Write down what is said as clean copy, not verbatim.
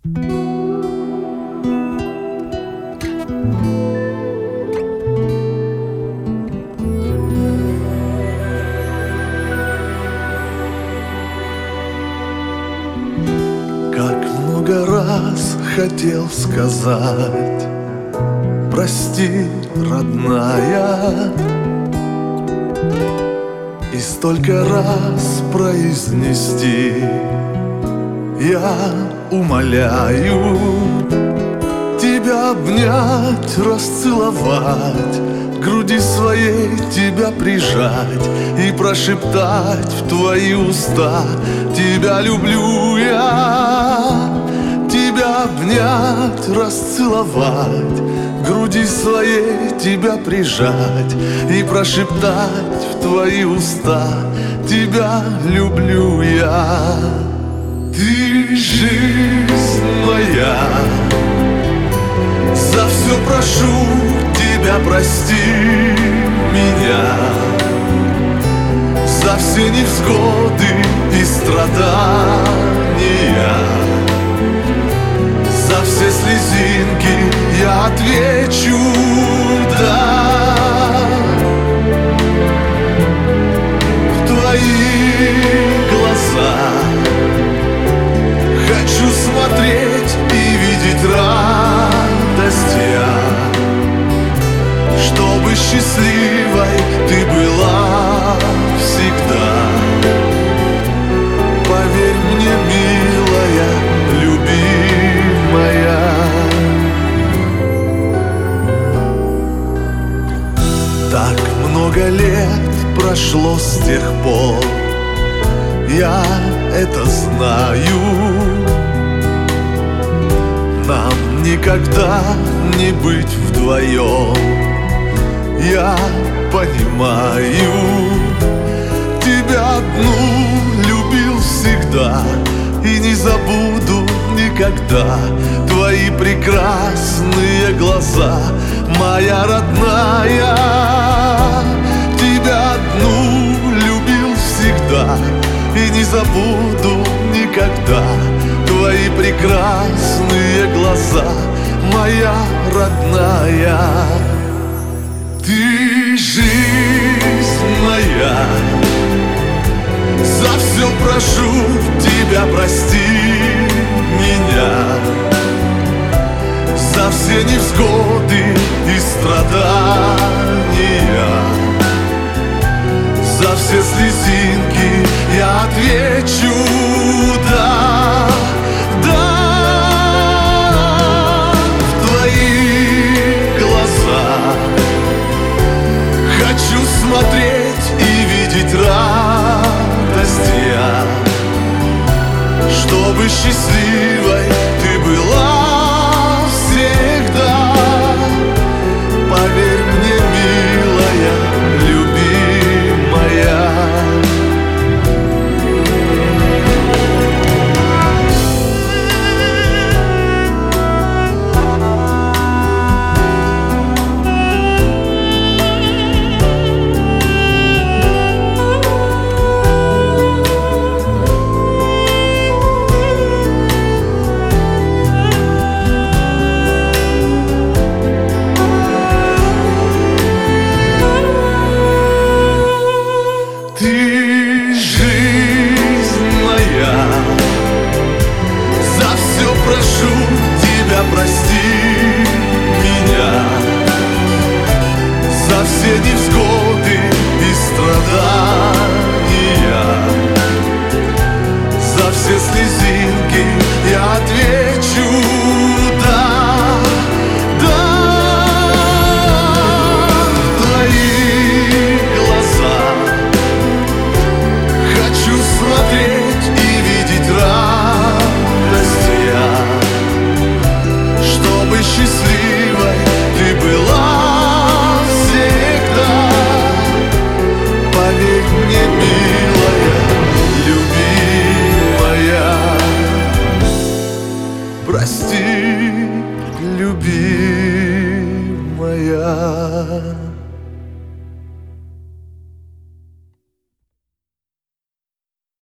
Как много раз хотел сказать: прости, родная. И столько раз произнести: я умоляю тебя обнять, расцеловать, к груди своей тебя прижать и прошептать в твои уста: тебя люблю я. Тебя обнять, расцеловать, к груди своей тебя прижать и прошептать в твои уста: тебя люблю я. Ты жизнь моя, за все прошу тебя, прости меня, за все невзгоды и страдания, за все слезинки я отвечу да. В твои глаза хочу смотреть и видеть радость я, чтобы счастливой ты была всегда. Поверь мне, милая, любимая. Так много лет прошло с тех пор, я это знаю. Нам никогда не быть вдвоем, я понимаю. Тебя одну любил всегда и не забуду никогда. Твои прекрасные глаза, моя родная. Тебя одну любил всегда и не забуду никогда. Твои прекрасные глаза, моя родная. Ты жизнь моя, за все прошу тебя, прости меня, за все невзгоды и страдания, за все слезинки я отвечу да, да. В твои глаза хочу смотреть и видеть радость я, чтобы счастливой ты была всегда. Поверь мне, милая, любимая. Ты жизнь моя, за все прошу